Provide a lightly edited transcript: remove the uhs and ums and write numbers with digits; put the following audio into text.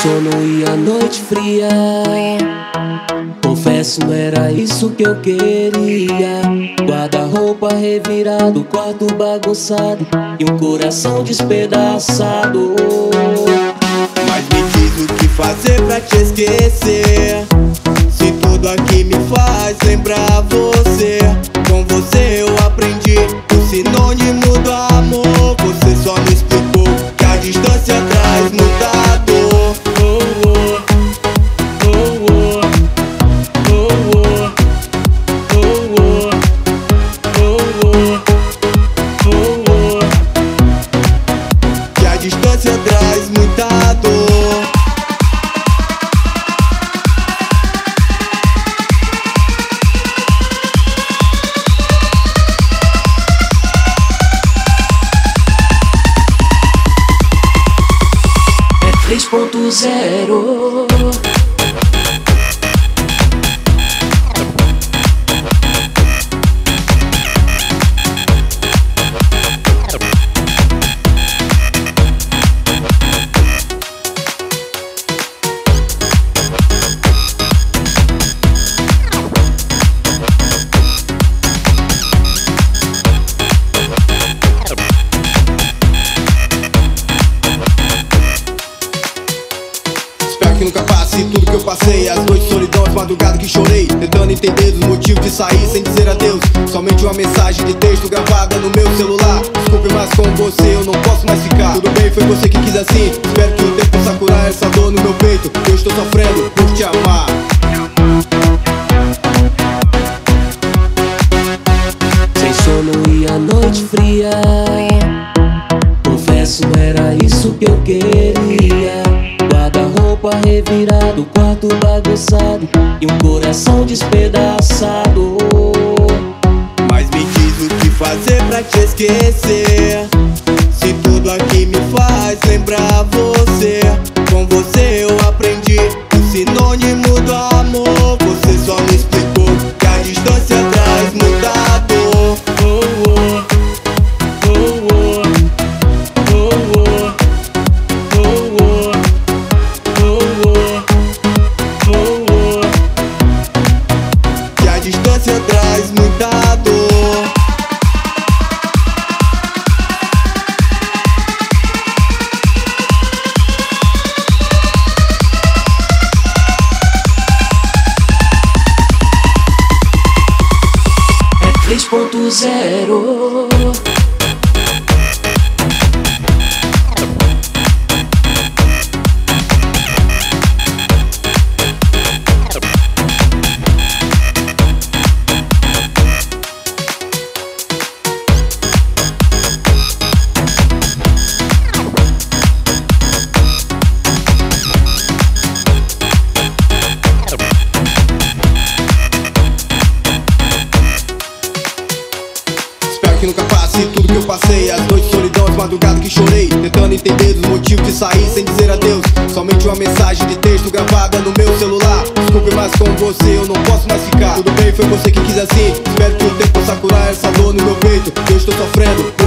sono e a noite fria. Confesso, não era isso que eu queria. Guarda-roupa revirado, quarto bagunçado e um coração despedaçado. Mas me diz o que fazer pra te esquecer, se tudo aqui me faz lembrar você. Com você eu aprendi o sinônimo do amor. Você só me explicou que a distância traz muita dor. Que a distância traz muita dor. É 3.0. Que nunca passe tudo que eu passei, as noites de solidão, as madrugadas que chorei, tentando entender os motivos de sair sem dizer adeus. Somente uma mensagem de texto gravada no meu celular. Desculpe, mas com você eu não posso mais ficar. Tudo bem, foi você que quis assim. Espero que o tempo possa curar essa dor no meu peito. Eu estou sofrendo por te amar. Sem sono e a noite fria. Confesso, não era isso que eu queria. Guarda-roupa revirado, quarto bagunçado e um coração despedaçado. Mas me diz o que fazer pra te esquecer, se tudo aqui me faz lembrar você. Com você eu aprendi o sinônimo do amor. Você só me explicou que a distância traz muita dor. Que a distância traz muita dor. É 3.0. Que nunca passe tudo que eu passei, as noites de solidão, as madrugadas que chorei, tentando entender os motivos de sair sem dizer adeus. Somente uma mensagem de texto gravada no meu celular. Desculpe, mas com você eu não posso mais ficar. Tudo bem, foi você que quis assim. Espero que o tempo possa curar essa dor no meu peito. Eu estou sofrendo.